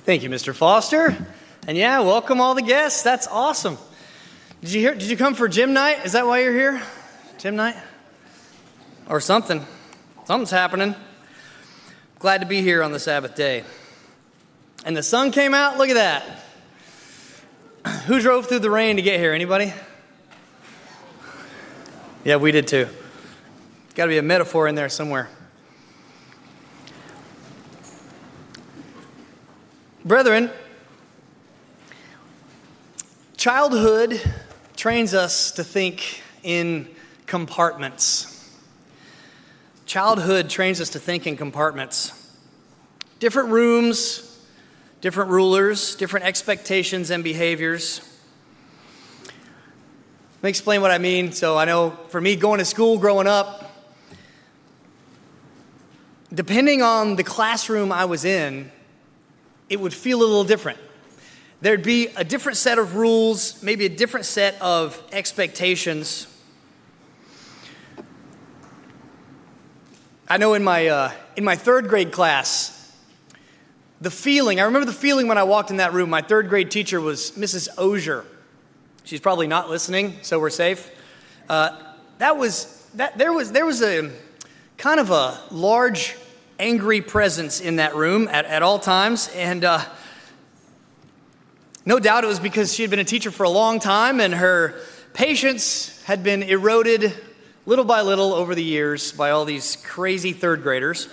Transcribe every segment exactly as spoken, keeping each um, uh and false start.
Thank you, Mister Foster. And yeah, welcome all the guests. That's awesome. Did you hear? Did you come for gym night? Is that why you're here? Gym night? Or something. Something's happening. Glad to be here on the Sabbath day. And the sun came out. Look at that. Who drove through the rain to get here? Anybody? Yeah, we did too. Got to be a metaphor in there somewhere. Brethren, childhood trains us to think in compartments. Childhood trains us to think in compartments. Different rooms, different rulers, different expectations and behaviors. Let me explain what I mean. So I know for me, going to school, growing up, depending on the classroom I was in, it would feel a little different. There'd be a different set of rules, maybe a different set of expectations. I know in my uh, in my third grade class, the feeling, I remember the feeling when I walked in that room. My third grade teacher was Missus Ozier. She's probably not listening, so we're safe. Uh, that was, that there was, there was a kind of a large, angry presence in that room at, at all times, and uh, no doubt it was because she had been a teacher for a long time and her patience had been eroded little by little over the years by all these crazy third graders.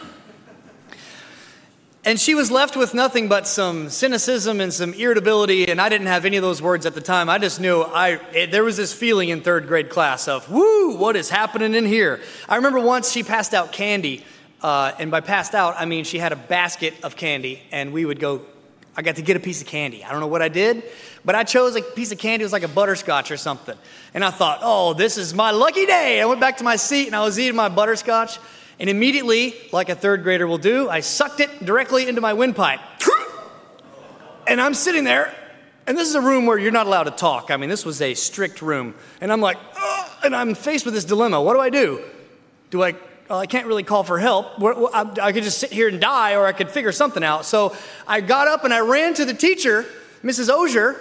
And she was left with nothing but some cynicism and some irritability, and I didn't have any of those words at the time. I just knew I it, there was this feeling in third grade class of, woo, what is happening in here? I remember once she passed out candy. Uh, and by passed out, I mean she had a basket of candy, and we would go, I got to get a piece of candy. I don't know what I did, but I chose a piece of candy. It was like a butterscotch or something. And I thought, oh, this is my lucky day. I went back to my seat, and I was eating my butterscotch. And immediately, like a third grader will do, I sucked it directly into my windpipe. And I'm sitting there, and this is a room where you're not allowed to talk. I mean, this was a strict room. And I'm like, ugh, and I'm faced with this dilemma. What do I do? Do I... Well, I can't really call for help. I could just sit here and die, or I could figure something out. So I got up and I ran to the teacher, Missus Ozier,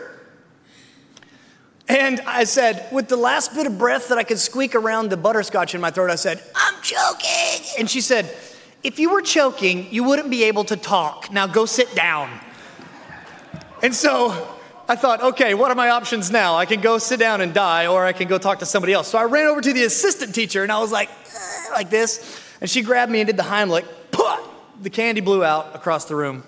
and I said, with the last bit of breath that I could squeak around the butterscotch in my throat, I said, I'm choking. And she said, if you were choking, you wouldn't be able to talk. Now go sit down. And so I thought, okay, what are my options now? I can go sit down and die, or I can go talk to somebody else. So I ran over to the assistant teacher, and I was like, Ugh, like this. And she grabbed me and did the Heimlich. Put! The candy blew out across the room.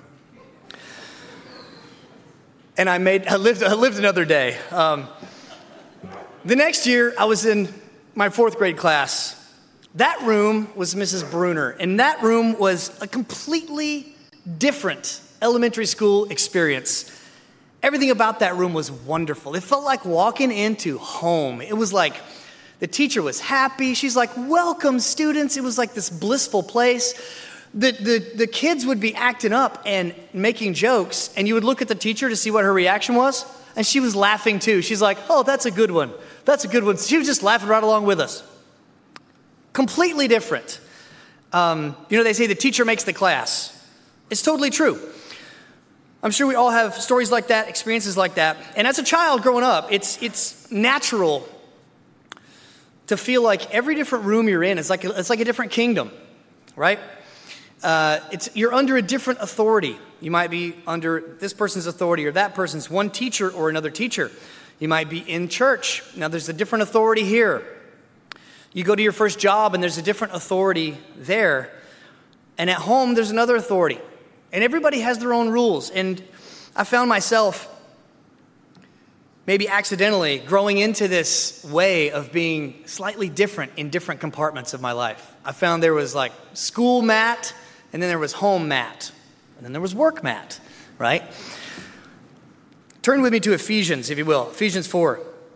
And I made, I lived, I lived another day. Um, the next year, I was in my fourth grade class. That room was Missus Bruner, and that room was a completely different elementary school experience. Everything about that room was wonderful. It felt like walking into home. It was like the teacher was happy. She's like, welcome, students. It was like this blissful place. The, the, the kids would be acting up and making jokes, and you would look at the teacher to see what her reaction was, and she was laughing too. She's like, oh, that's a good one. That's a good one. She was just laughing right along with us. Completely different. Um, you know, they say the teacher makes the class. It's totally true. I'm sure we all have stories like that, experiences like that. And as a child growing up, it's it's natural to feel like every different room you're in is like a, it's like a different kingdom, right? Uh, it's you're under a different authority. You might be under this person's authority or that person's, one teacher or another teacher. You might be in church. Now there's a different authority here. You go to your first job and there's a different authority there. And at home there's another authority. And everybody has their own rules. And I found myself, maybe accidentally, growing into this way of being slightly different in different compartments of my life. I found there was like school Matt, and then there was home Matt, and then there was work Matt, right? Turn with me to Ephesians, if you will. Ephesians four.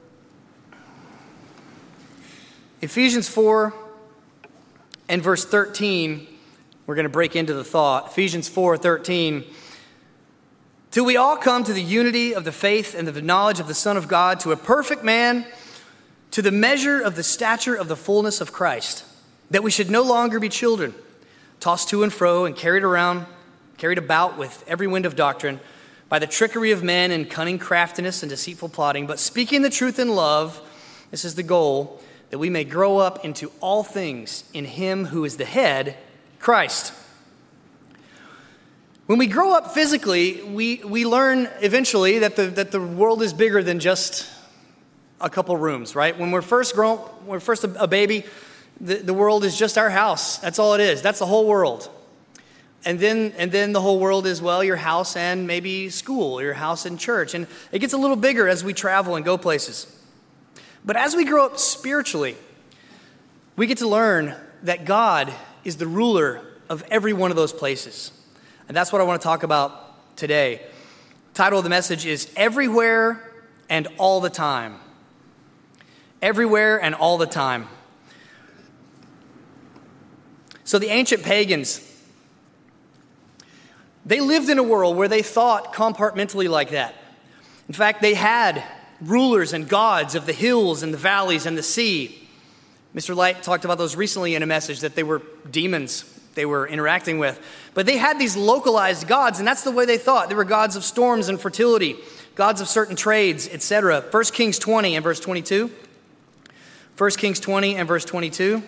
Ephesians four and verse thirteen. We're going to break into the thought. Ephesians four thirteen. Till we all come to the unity of the faith and the knowledge of the Son of God, to a perfect man, to the measure of the stature of the fullness of Christ, that we should no longer be children, tossed to and fro and carried around, carried about with every wind of doctrine, by the trickery of men and cunning craftiness and deceitful plotting, but speaking the truth in love, this is the goal, that we may grow up into all things in him who is the head, Christ. When we grow up physically, we, we learn eventually that the, that the world is bigger than just a couple rooms, right? When we're first grown, when we're first a, a baby, the, the world is just our house. That's all it is. That's the whole world. And then, and then the whole world is, well, your house and maybe school, your house and church. And it gets a little bigger as we travel and go places. But as we grow up spiritually, we get to learn that God is the ruler of every one of those places. And that's what I want to talk about today. The title of the message is Everywhere and All the Time. Everywhere and all the time. So the ancient pagans, they lived in a world where they thought compartmentally like that. In fact, they had rulers and gods of the hills and the valleys and the sea. Mister Light talked about those recently in a message, that they were demons they were interacting with. But they had these localized gods, and that's the way they thought. They were gods of storms and fertility, gods of certain trades, et cetera. First Kings twenty and verse twenty-two. First Kings twenty and verse twenty-two.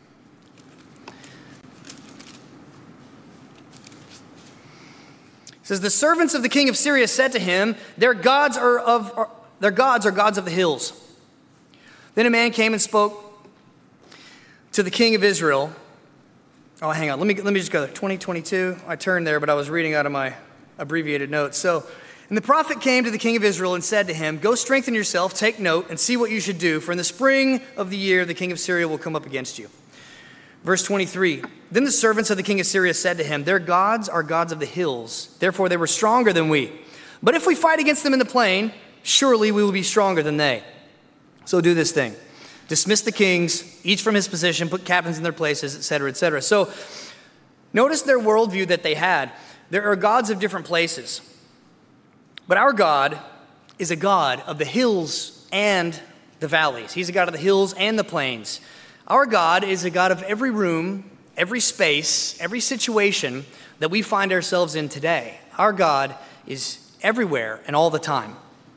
It says, the servants of the king of Syria said to him, their gods are of are, their gods are gods of the hills. Then a man came and spoke to the king of Israel. Oh, hang on. Let me let me just go there. twenty twenty-two. I turned there, but I was reading out of my abbreviated notes. So, and the prophet came to the king of Israel and said to him, go strengthen yourself, take note, and see what you should do. For in the spring of the year, the king of Syria will come up against you. Verse twenty-three. Then the servants of the king of Syria said to him, their gods are gods of the hills. Therefore they were stronger than we. But if we fight against them in the plain, surely we will be stronger than they. So do this thing. Dismiss the kings, each from his position, put captains in their places, et cetera, et cetera. So notice their worldview that they had. There are gods of different places. But our God is a God of the hills and the valleys. He's a God of the hills and the plains. Our God is a God of every room, every space, every situation that we find ourselves in today. Our God is everywhere and all the time.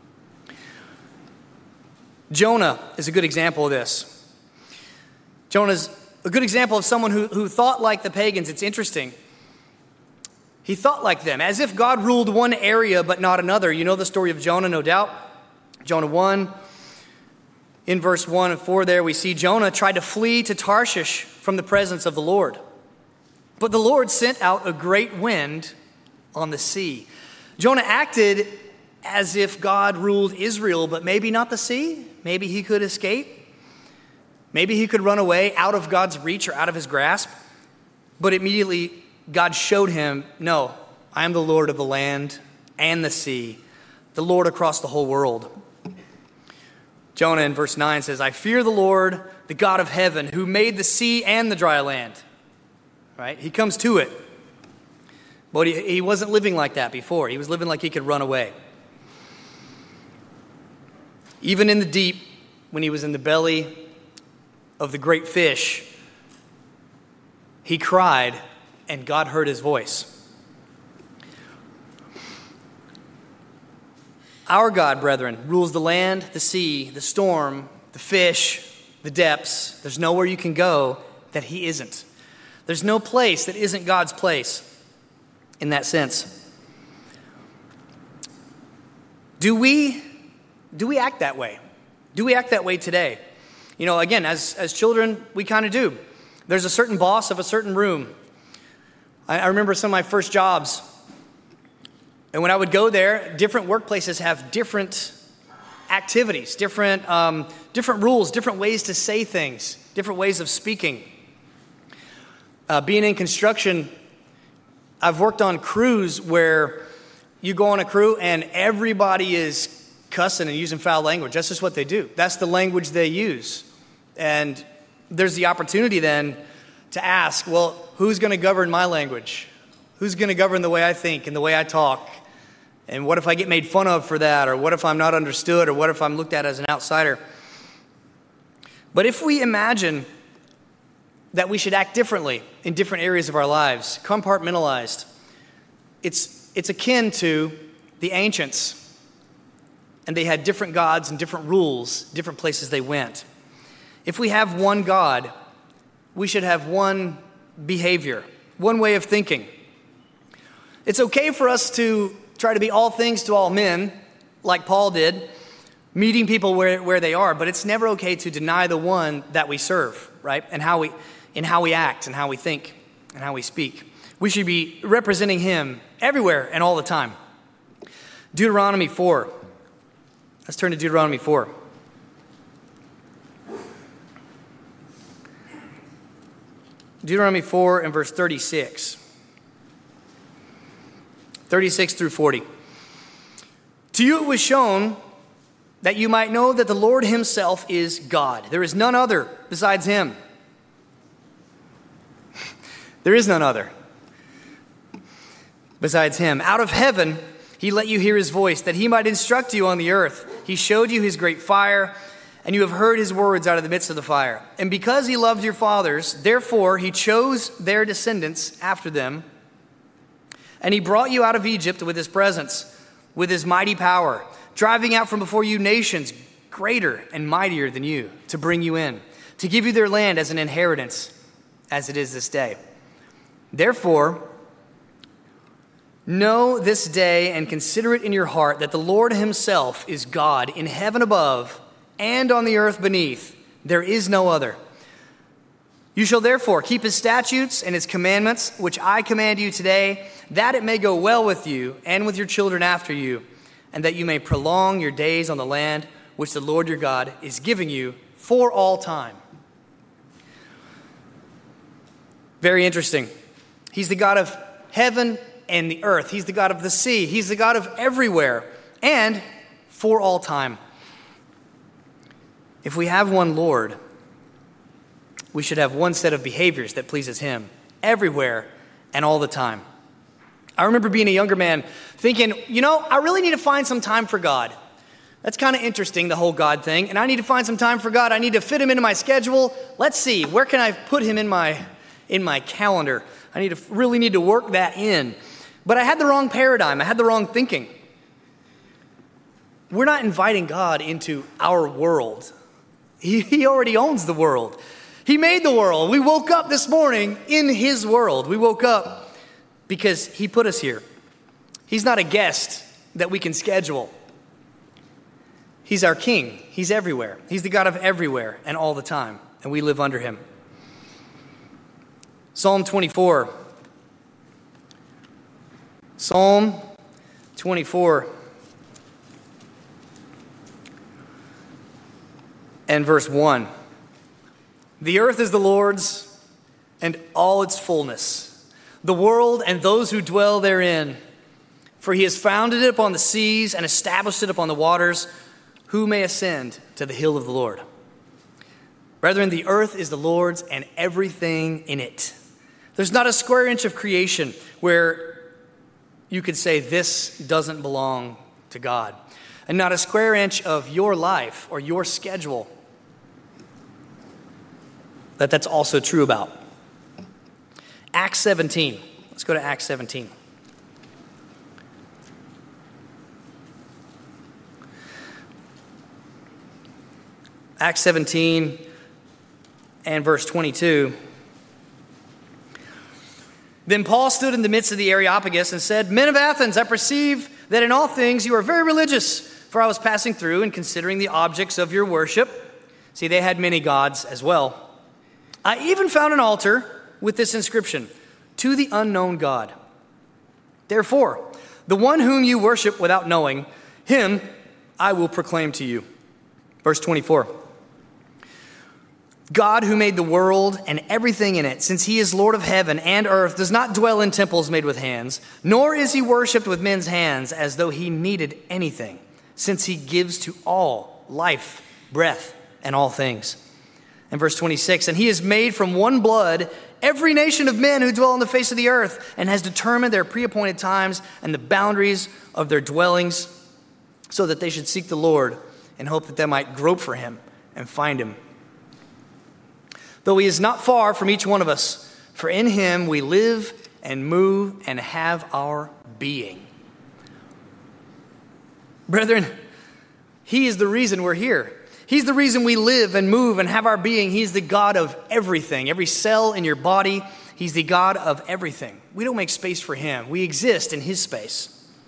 Jonah is a good example of this. Jonah's a good example of someone who, who thought like the pagans. It's interesting. He thought like them, as if God ruled one area but not another. You know the story of Jonah, no doubt. Jonah one. In verse one and four there, we see Jonah tried to flee to Tarshish from the presence of the Lord. But the Lord sent out a great wind on the sea. Jonah acted as if God ruled Israel, but maybe not the sea. Maybe he could escape. Maybe he could run away out of God's reach or out of his grasp. But immediately God showed him, no, I am the Lord of the land and the sea, the Lord across the whole world. Jonah in verse nine says, I fear the Lord, the God of heaven, who made the sea and the dry land. Right? He comes to it. But he, he wasn't living like that before. He was living like he could run away. Even in the deep, when he was in the belly of the great fish, he cried, and God heard his voice. Our God, brethren, rules the land, the sea, the storm, the fish, the depths. There's nowhere you can go that he isn't. There's no place that isn't God's place in that sense. Do we, do we act that way? Do we act that way today? You know, again, as, as children, we kind of do. There's a certain boss of a certain room. I, I remember some of my first jobs. And when I would go there, different workplaces have different activities, different, um, different rules, different ways to say things, different ways of speaking. Uh, being in construction, I've worked on crews where you go on a crew and everybody is cussing and using foul language. That's just what they do. That's the language they use. And there's the opportunity then to ask, well, who's going to govern my language? Who's going to govern the way I think and the way I talk? And what if I get made fun of for that? Or what if I'm not understood? Or what if I'm looked at as an outsider? But if we imagine that we should act differently in different areas of our lives, compartmentalized, it's, it's akin to the ancients, and they had different gods and different rules, different places they went. If we have one God, we should have one behavior, one way of thinking. It's okay for us to try to be all things to all men, like Paul did, meeting people where, where they are, but it's never okay to deny the one that we serve, right? And how we, in how we act and how we think and how we speak. We should be representing him everywhere and all the time. Deuteronomy four. Let's turn to Deuteronomy four. Deuteronomy four and verse thirty-six. thirty-six through forty. To you it was shown that you might know that the Lord himself is God. There is none other besides him. There is none other besides him. Out of heaven he let you hear his voice, that he might instruct you on the earth. He showed you his great fire, and you have heard his words out of the midst of the fire. And because he loved your fathers, therefore he chose their descendants after them, and he brought you out of Egypt with his presence, with his mighty power, driving out from before you nations greater and mightier than you, to bring you in, to give you their land as an inheritance, as it is this day. Therefore, know this day and consider it in your heart that the Lord himself is God in heaven above and on the earth beneath. There is no other. You shall therefore keep his statutes and his commandments, which I command you today, that it may go well with you and with your children after you, and that you may prolong your days on the land which the Lord your God is giving you for all time. Very interesting. He's the God of heaven and the earth. He's the God of the sea. He's the God of everywhere and for all time. If we have one Lord, we should have one set of behaviors that pleases him everywhere and all the time. I remember being a younger man thinking, you know, I really need to find some time for God. That's kind of interesting, the whole God thing. And I need to find some time for God. I need to fit him into my schedule. Let's see, where can I put him in my in my calendar? I need to really need to work that in. But I had the wrong paradigm. I had the wrong thinking. We're not inviting God into our world. He, he already owns the world. He made the world. We woke up this morning in his world. We woke up because he put us here. He's not a guest that we can schedule. He's our king. He's everywhere. He's the God of everywhere and all the time. And we live under him. Psalm twenty-four. Psalm twenty-four and verse one. The earth is the Lord's and all its fullness, the world and those who dwell therein. For he has founded it upon the seas and established it upon the waters. Who may ascend to the hill of the Lord? Brethren, the earth is the Lord's and everything in it. There's not a square inch of creation where you could say this doesn't belong to God. And not a square inch of your life or your schedule that that's also true about. Acts seventeen. Let's go to Acts seventeen. Acts seventeen and verse twenty-two. Then Paul stood in the midst of the Areopagus and said, Men of Athens, I perceive that in all things you are very religious, for I was passing through and considering the objects of your worship. See, they had many gods as well. I even found an altar with this inscription, To the unknown God. Therefore, the one whom you worship without knowing, him I will proclaim to you. Verse twenty-four. God who made the world and everything in it, since he is Lord of heaven and earth, does not dwell in temples made with hands, nor is he worshipped with men's hands as though he needed anything, since he gives to all life, breath, and all things. And verse twenty-six, and he has made from one blood every nation of men who dwell on the face of the earth, and has determined their pre-appointed times and the boundaries of their dwellings, so that they should seek the Lord and hope that they might grope for him and find him. Though he is not far from each one of us, for in him we live and move and have our being. Brethren, he is the reason we're here. He's the reason we live and move and have our being. He's the God of everything. Every cell in your body, he's the God of everything. We don't make space for him. We exist in his space.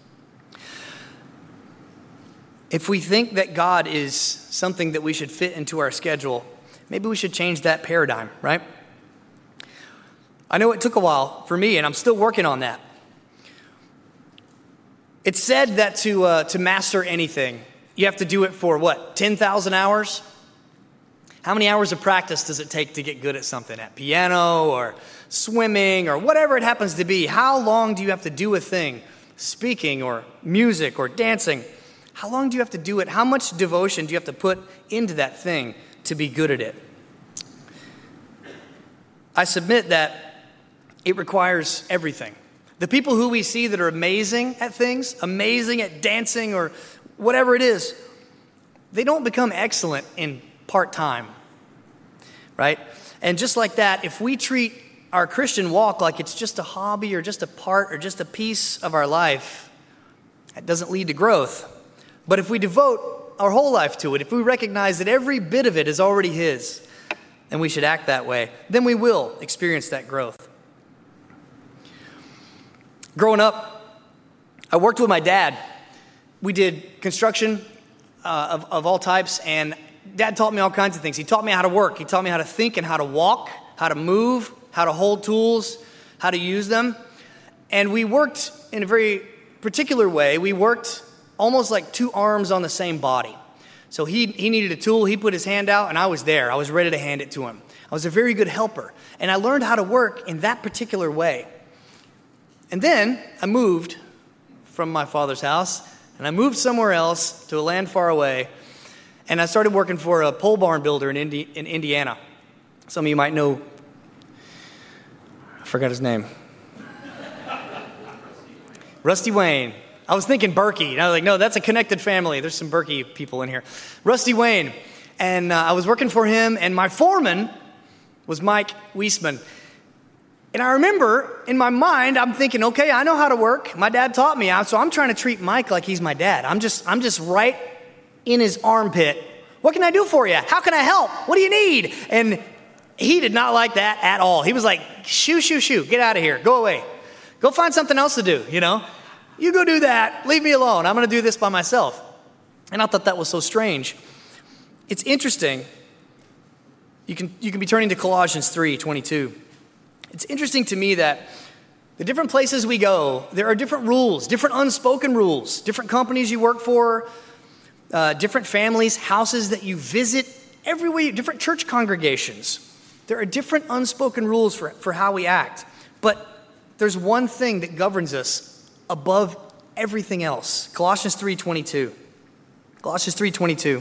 If we think that God is something that we should fit into our schedule, maybe we should change that paradigm, right? I know it took a while for me, and I'm still working on that. It's said that to uh, to master anything, you have to do it for what, ten thousand hours? How many hours of practice does it take to get good at something, at piano or swimming or whatever it happens to be? How long do you have to do a thing, speaking or music or dancing? How long do you have to do it? How much devotion do you have to put into that thing to be good at it? I submit that it requires everything. The people who we see that are amazing at things, amazing at dancing or whatever it is, they don't become excellent in part-time, right? And just like that, if we treat our Christian walk like it's just a hobby or just a part or just a piece of our life, that doesn't lead to growth. But if we devote our whole life to it, if we recognize that every bit of it is already his, and we should act that way, then we will experience that growth. Growing up, I worked with my dad. We did construction uh, of, of all types, and Dad taught me all kinds of things. He taught me how to work. He taught me how to think and how to walk, how to move, how to hold tools, how to use them. And we worked in a very particular way. We worked almost like two arms on the same body. So he, he needed a tool. He put his hand out, and I was there. I was ready to hand it to him. I was a very good helper, and I learned how to work in that particular way. And then I moved from my father's house, and I moved somewhere else to a land far away, and I started working for a pole barn builder in, Indi- in Indiana. Some of you might know, I forgot his name. Rusty Wayne. I was thinking Berkey, and I was like, no, that's a connected family. There's some Berkey people in here. Rusty Wayne. And uh, I was working for him, and my foreman was Mike Weisman. And I remember in my mind, I'm thinking, okay, I know how to work. My dad taught me, so I'm trying to treat Mike like he's my dad. I'm just, I'm just right in his armpit. What can I do for you? How can I help? What do you need? And he did not like that at all. He was like, shoo, shoo, shoo, get out of here. Go away. Go find something else to do, you know? You go do that. Leave me alone. I'm going to do this by myself. And I thought that was so strange. It's interesting. You can, you can be turning to Colossians three twenty-two. It's interesting to me that the different places we go, there are different rules, different unspoken rules, different companies you work for, uh, different families, houses that you visit, everywhere, you, different church congregations. There are different unspoken rules for, for how we act. But there's one thing that governs us above everything else. Colossians three twenty-two. Colossians three twenty-two.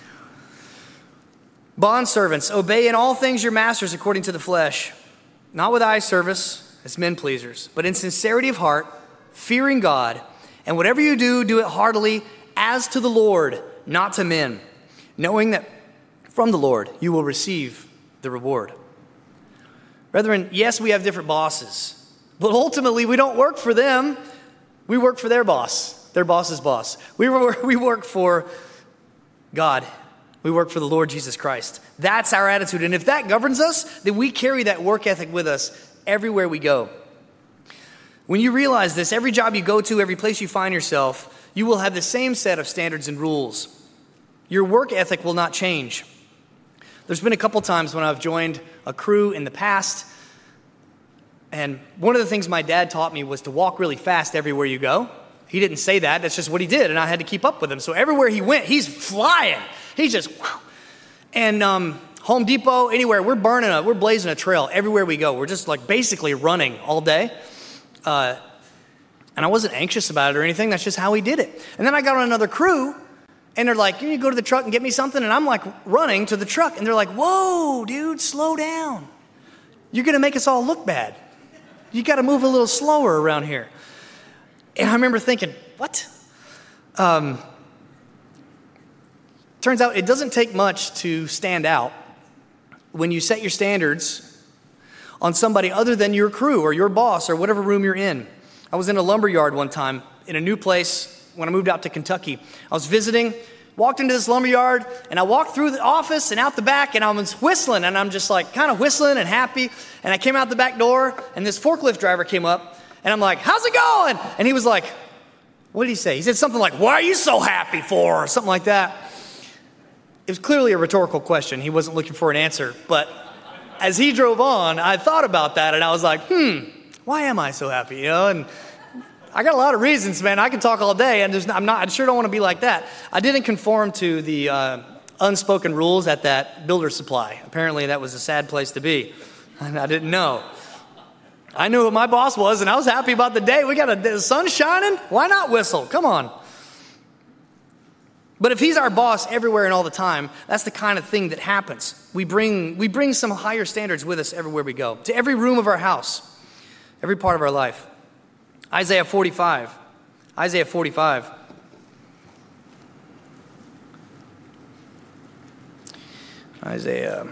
Bondservants, obey in all things your masters according to the flesh, not with eye service as men pleasers, but in sincerity of heart, fearing God, and whatever you do, do it heartily as to the Lord, not to men, knowing that from the Lord you will receive the reward. Brethren, yes, we have different bosses, but ultimately we don't work for them. We work for their boss, their boss's boss. We work, we work for God. We work for the Lord Jesus Christ. That's our attitude. And if that governs us, then we carry that work ethic with us everywhere we go. When you realize this, every job you go to, every place you find yourself, you will have the same set of standards and rules. Your work ethic will not change. There's been a couple times when I've joined a crew in the past, and one of the things my dad taught me was to walk really fast everywhere you go. He didn't say that. That's just what he did, and I had to keep up with him. So everywhere he went, he's flying. He's just, wow. And um, Home Depot, anywhere, we're burning a, we're blazing a trail everywhere we go. We're just like basically running all day. Uh, and I wasn't anxious about it or anything. That's just how he did it. And then I got on another crew, and they're like, you need to go to the truck and get me something. And I'm like running to the truck, and they're like, whoa, dude, slow down. You're going to make us all look bad. You got to move a little slower around here. And I remember thinking, what? Um, turns out it doesn't take much to stand out when you set your standards on somebody other than your crew or your boss or whatever room you're in. I was in a lumber yard one time in a new place, when I moved out to Kentucky. I was visiting, walked into this lumberyard, and I walked through the office and out the back, and I was whistling, and I'm just like kind of whistling and happy. And I came out the back door, and this forklift driver came up, and I'm like, how's it going? And he was like, what did he say? He said something like, what are you so happy for? Or something like that. It was clearly a rhetorical question. He wasn't looking for an answer. But as he drove on, I thought about that, and I was like, hmm, why am I so happy? You know, and I got a lot of reasons, man. I can talk all day, and there's not, I'm not. I sure don't want to be like that. I didn't conform to the uh, unspoken rules at that Builder Supply. Apparently, that was a sad place to be, and I didn't know. I knew who my boss was, and I was happy about the day. We got a the sun shining. Why not whistle? Come on. But if he's our boss everywhere and all the time, that's the kind of thing that happens. We bring we bring some higher standards with us everywhere we go, to every room of our house, every part of our life. Isaiah forty-five. Isaiah forty-five. Isaiah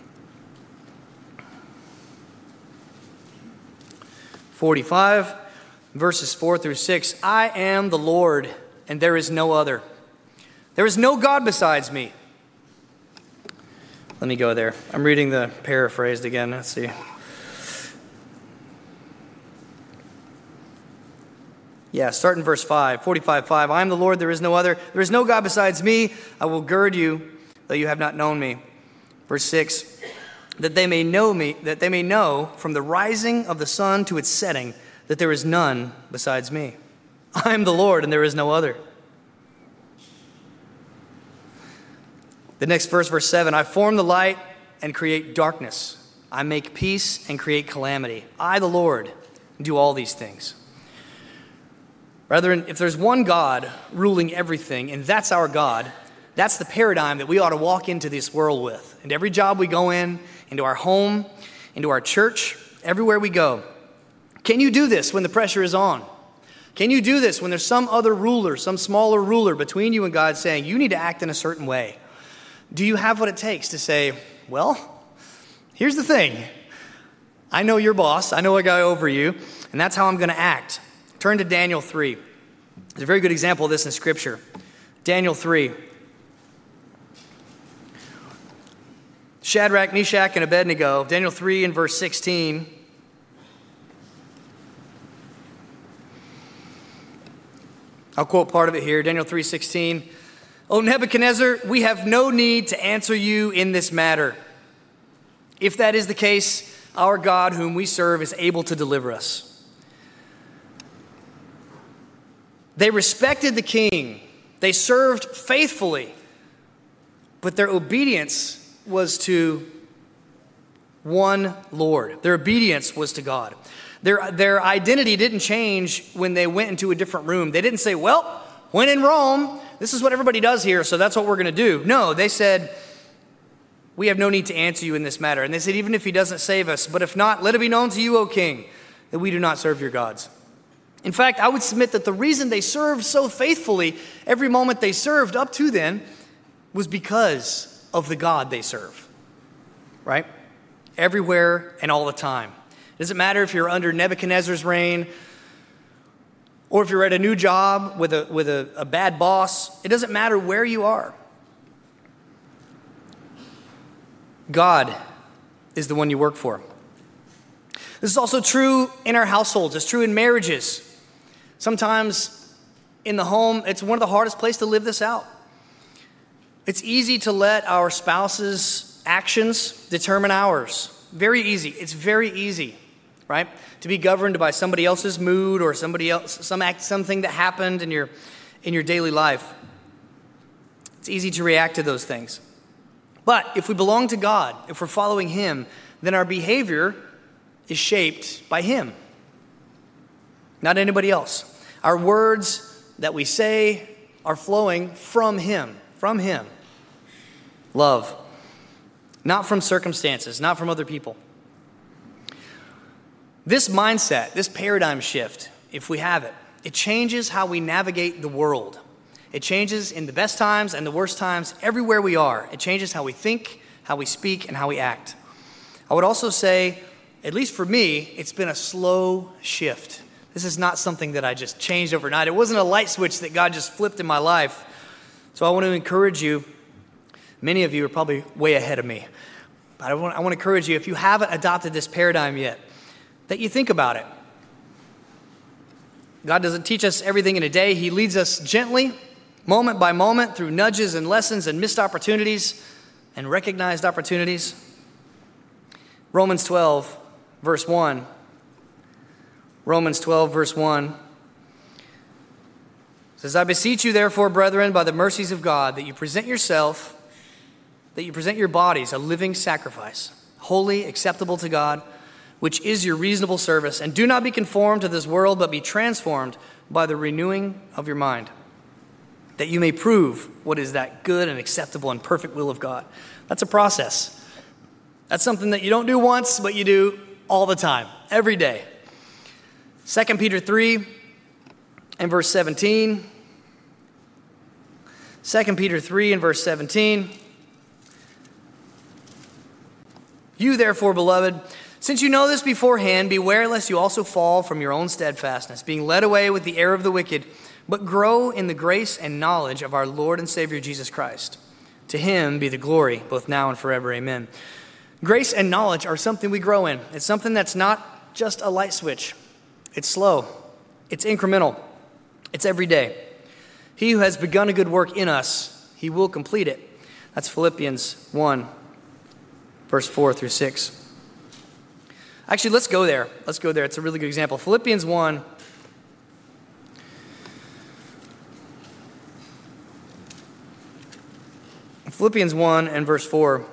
forty-five, verses four through six. I am the Lord, and there is no other. There is no God besides me. Let me go there. I'm reading the paraphrased again. Let's see. Yeah, start in verse five, forty-five, five. I am the Lord, there is no other. There is no God besides me. I will gird you, though you have not known me. Verse six, that they may know me, that they may know from the rising of the sun to its setting that there is none besides me. I am the Lord, and there is no other. The next verse, verse seven, I form the light and create darkness. I make peace and create calamity. I, the Lord, do all these things. Brethren, if there's one God ruling everything, and that's our God, that's the paradigm that we ought to walk into this world with. And every job we go in, into our home, into our church, everywhere we go. Can you do this when the pressure is on? Can you do this when there's some other ruler, some smaller ruler between you and God saying, you need to act in a certain way? Do you have what it takes to say, well, here's the thing. I know your boss. I know a guy over you, and that's how I'm going to act. Turn to Daniel three. There's a very good example of this in Scripture. Daniel three. Shadrach, Meshach, and Abednego. Daniel three and verse sixteen. I'll quote part of it here. Daniel three sixteen. O Nebuchadnezzar, we have no need to answer you in this matter. If that is the case, our God whom we serve is able to deliver us. They respected the king. They served faithfully. But their obedience was to one Lord. Their obedience was to God. Their, their identity didn't change when they went into a different room. They didn't say, well, when in Rome, this is what everybody does here, so that's what we're going to do. No, they said, we have no need to answer you in this matter. And they said, even if he doesn't save us, but if not, let it be known to you, O king, that we do not serve your gods. In fact, I would submit that the reason they served so faithfully every moment they served up to then was because of the God they serve, right? Everywhere and all the time. It doesn't matter if you're under Nebuchadnezzar's reign or if you're at a new job with a, with a, a bad boss. It doesn't matter where you are. God is the one you work for. This is also true in our households. It's true in marriages. Sometimes in the home, it's one of the hardest places to live this out. It's easy to let our spouse's actions determine ours. Very easy. It's very easy, right? To be governed by somebody else's mood or somebody else, some act, something that happened in your in your daily life. It's easy to react to those things. But if we belong to God, if we're following Him, then our behavior is shaped by Him, not anybody else. Our words that we say are flowing from Him, from Him. Love, not from circumstances, not from other people. This mindset, this paradigm shift, if we have it, it changes how we navigate the world. It changes in the best times and the worst times, everywhere we are. It changes how we think, how we speak, and how we act. I would also say, at least for me, it's been a slow shift. This is not something that I just changed overnight. It wasn't a light switch that God just flipped in my life. So I want to encourage you. Many of you are probably way ahead of me. But I want, I want to encourage you, if you haven't adopted this paradigm yet, that you think about it. God doesn't teach us everything in a day. He leads us gently, moment by moment, through nudges and lessons and missed opportunities and recognized opportunities. Romans twelve, verse one. Romans twelve, verse one says, I beseech you, therefore, brethren, by the mercies of God, that you present yourself, that you present your bodies a living sacrifice, holy, acceptable to God, which is your reasonable service. And do not be conformed to this world, but be transformed by the renewing of your mind, that you may prove what is that good and acceptable and perfect will of God. That's a process. That's something that you don't do once, but you do all the time, every day. Second Peter three and verse seventeen. Second Peter three and verse seventeen. You therefore, beloved, since you know this beforehand, beware lest you also fall from your own steadfastness, being led away with the error of the wicked, but grow in the grace and knowledge of our Lord and Savior Jesus Christ. To him be the glory, both now and forever. Amen. Grace and knowledge are something we grow in. It's something that's not just a light switch. It's slow. It's incremental. It's every day. He who has begun a good work in us, he will complete it. That's Philippians one, verse four through six. Actually, let's go there. Let's go there. It's a really good example. Philippians one. Philippians one and verse four.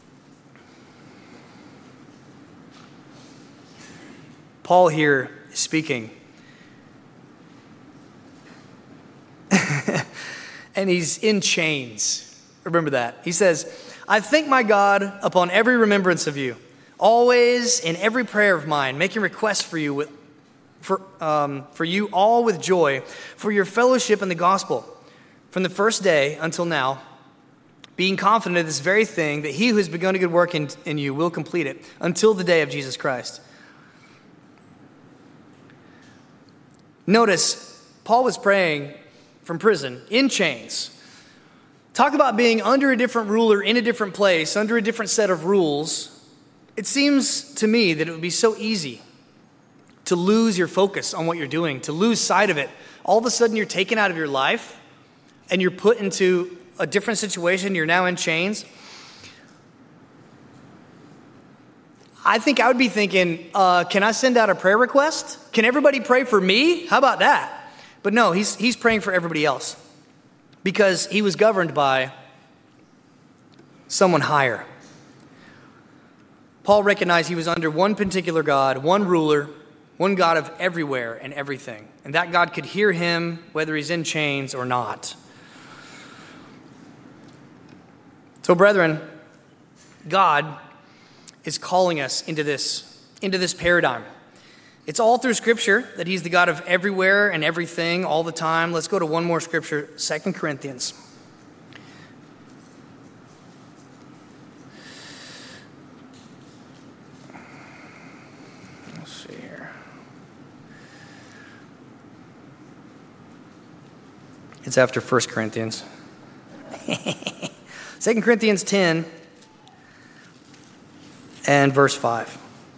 Paul here is speaking. And he's in chains. Remember that. He says, I thank my God upon every remembrance of you, always in every prayer of mine, making requests for you with, for, um, for you all with joy, for your fellowship in the gospel, from the first day until now, being confident of this very thing, that he who has begun a good work in, in you will complete it until the day of Jesus Christ. Notice, Paul was praying from prison, in chains. Talk about being under a different ruler, in a different place, under a different set of rules. It seems to me that it would be so easy to lose your focus on what you're doing, to lose sight of it. All of a sudden, you're taken out of your life, and you're put into a different situation. You're now in chains. I think I would be thinking, uh, can I send out a prayer request? Can everybody pray for me? How about that? But no, he's, he's praying for everybody else because he was governed by someone higher. Paul recognized he was under one particular God, one ruler, one God of everywhere and everything. And that God could hear him whether he's in chains or not. So, brethren, God is calling us into this, into this paradigm. It's all through Scripture that he's the God of everywhere and everything all the time. Let's go to one more Scripture, Second Corinthians. Let's see here. It's after First Corinthians. Second Corinthians ten and verse five.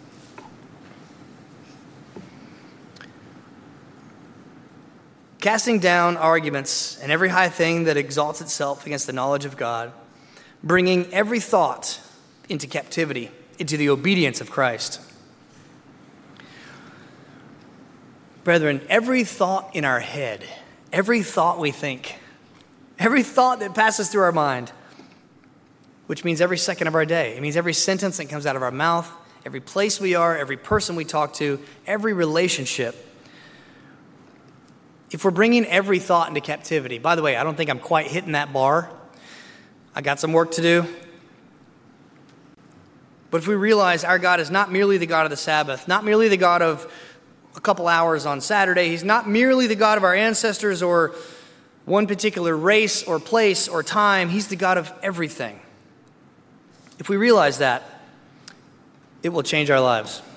Casting down arguments and every high thing that exalts itself against the knowledge of God, bringing every thought into captivity, into the obedience of Christ. Brethren, every thought in our head, every thought we think, every thought that passes through our mind, which means every second of our day, it means every sentence that comes out of our mouth, every place we are, every person we talk to, every relationship. If we're bringing every thought into captivity, by the way, I don't think I'm quite hitting that bar. I got some work to do. But if we realize our God is not merely the God of the Sabbath, not merely the God of a couple hours on Saturday, he's not merely the God of our ancestors or one particular race or place or time, he's the God of everything. If we realize that, it will change our lives.